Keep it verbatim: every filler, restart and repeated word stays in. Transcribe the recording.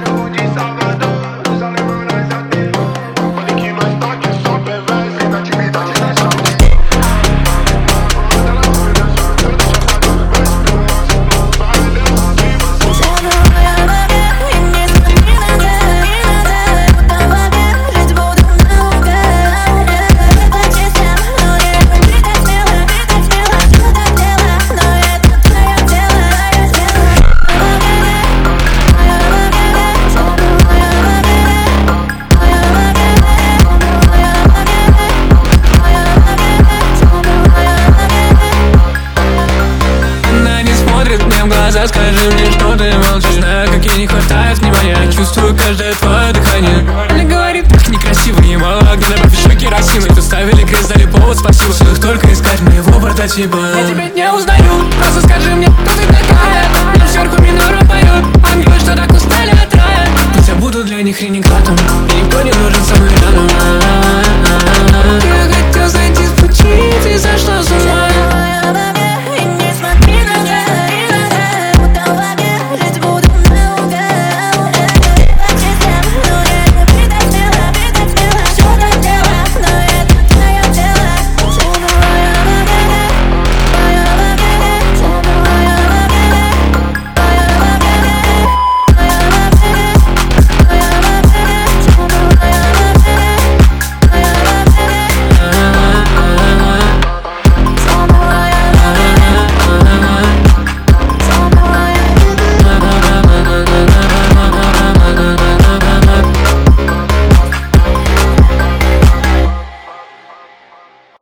Скажи мне, что ты молчишь. Знаю, как ей не хватает внимания. Чувствую каждое твое дыхание. Она говорит, так некрасиво, не мало. Когда добавь еще керосина. Тут ставили крест, дали повод, спасибо. Стоит только искать моего прототипа. Я тебя не узнаю, просто скажи мне, кто ты такая.